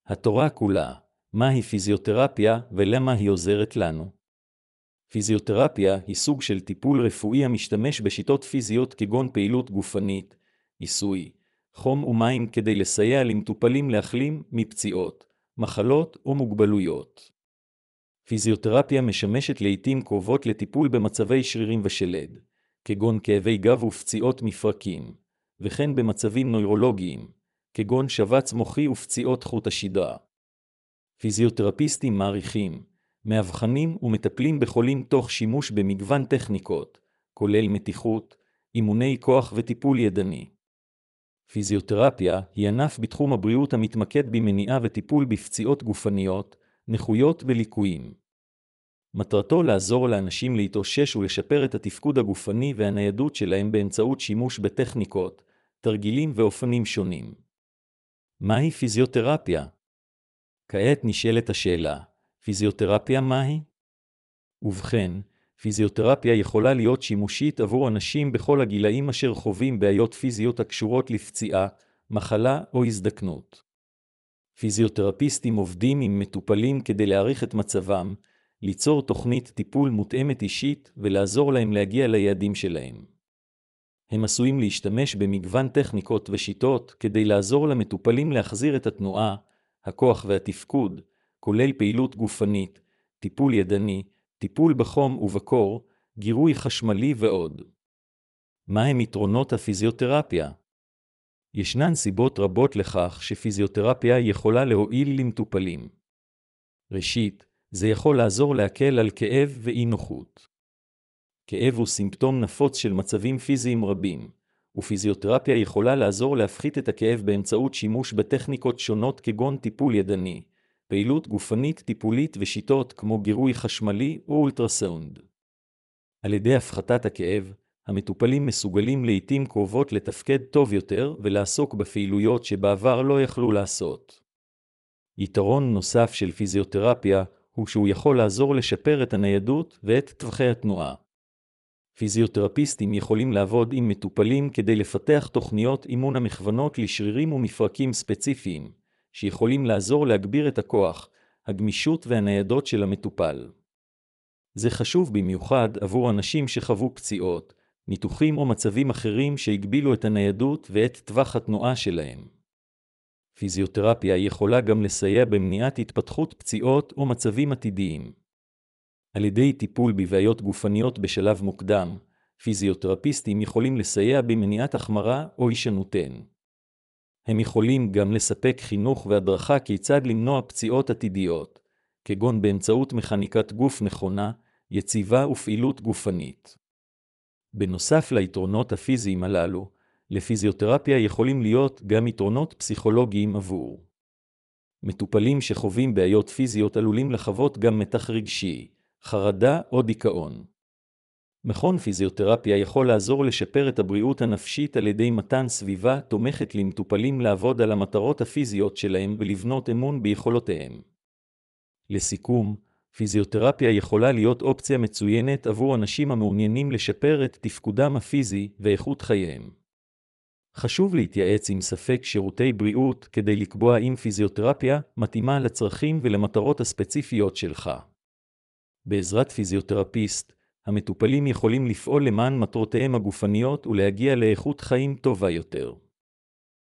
התורה כולה, מהי פיזיותרפיה ולמה היא עוזרת לנו? פיזיותרפיה היא סוג של טיפול רפואי המשתמש בשיטות פיזיות כגון פעילות גופנית, עיסוי, חום ומים כדי לסייע למטופלים להחלים מפציעות, מחלות או מוגבלויות. פיזיותרפיה משמשת לעתים קרובות לטיפול במצבי שרירים ושלד, כגון כאבי גב ופציעות מפרקים, וכן במצבים נוירולוגיים, כגון שבץ מוחי ופציעות חוט השדרה. פיזיותרפיסטים מעריכים, מאבחנים ומטפלים בחולים תוך שימוש במגוון טכניקות, כולל מתיחות, אימוני כוח וטיפול ידני. פיזיותרפיה היא ענף בתחום הבריאות המתמקד במניעה וטיפול בפציעות גופניות, נכויות וליקויים. מטרתו לעזור לאנשים להתאושש ולשפר את התפקוד הגופני והניידות שלהם באמצעות שימוש בטכניקות, תרגילים ואופנים שונים. מהי פיזיותרפיה? כעת נשאלת השאלה, פיזיותרפיה מהי? ובכן, פיזיותרפיה יכולה להיות שימושית עבור אנשים בכל הגילאים אשר חווים בעיות פיזיות הקשורות לפציעה, מחלה או הזדקנות. פיזיותרפיסטים עובדים עם מטופלים כדי להעריך את מצבם, ליצור תוכנית טיפול מותאמת אישית ולעזור להם להגיע ליעדים שלהם. הם עשויים להשתמש במגוון טכניקות ושיטות כדי לעזור למטופלים להחזיר את התנועה, הכוח והתפקוד, כולל פעילות גופנית, טיפול ידני, טיפול בחום ובקור, גירוי חשמלי ועוד. מהם יתרונות הפיזיותרפיה? ישנן סיבות רבות לכך שפיזיותרפיה יכולה להועיל למטופלים. ראשית, זה יכול לעזור להקל על כאב ואי נוחות. כאב הוא סימפטום נפוץ של מצבים פיזיים רבים, ופיזיותרפיה יכולה לעזור להפחית את הכאב באמצעות שימוש בטכניקות שונות כגון טיפול ידני, פעילות גופנית טיפולית ושיטות כמו גירוי חשמלי או אולטרסאונד. על ידי הפחתת הכאב, המטופלים מסוגלים לעתים קרובות לתפקד טוב יותר ולעסוק בפעילויות שבעבר לא יכלו לעשות. יתרון נוסף של פיזיותרפיה הוא שהוא יכול לעזור לשפר את הניידות ואת טווחי התנועה. פיזיותרפיסטים יכולים לעבוד עם מטופלים כדי לפתח תוכניות אימון המכוונות לשרירים ומפרקים ספציפיים, שיכולים לעזור להגביר את הכוח, הגמישות והניידות של המטופל. זה חשוב במיוחד עבור אנשים שחוו פציעות, ניתוחים או מצבים אחרים שהגבילו את הניידות ואת טווח התנועה שלהם. פיזיותרפיה יכולה גם לסייע במניעת התפתחות פציעות או מצבים עתידיים. על ידי טיפול בבעיות גופניות בשלב מוקדם, פיזיותרפיסטים יכולים לסייע במניעת החמרה או הישנותן. הם יכולים גם לספק חינוך והדרכה כיצד למנוע פציעות עתידיות, כגון באמצעות מכניקת גוף נכונה, יציבה ופעילות גופנית. בנוסף ליתרונות הפיזיים הללו, לפיזיותרפיה יכולים להיות גם יתרונות פסיכולוגיים עבור. מטופלים שחווים בעיות פיזיות עלולים לחוות גם מתח רגשי, חרדה או דיכאון. מכון פיזיותרפיה יכול לעזור לשפר את הבריאות הנפשית על ידי מתן סביבה תומכת למטופלים לעבוד על המטרות הפיזיות שלהם ולבנות אמון ביכולותיהם. לסיכום, פיזיותרפיה יכולה להיות אופציה מצוינת עבור אנשים המעוניינים לשפר את תפקודם הפיזי ואיכות חייהם. חשוב להתייעץ עם ספק שירותי בריאות כדי לקבוע אם פיזיותרפיה מתאימה לצרכים ולמטרות הספציפיות שלך. בעזרת פיזיותרפיסט, המטופלים יכולים לפעול למען מטרותיהם הגופניות ולהגיע לאיכות חיים טובה יותר.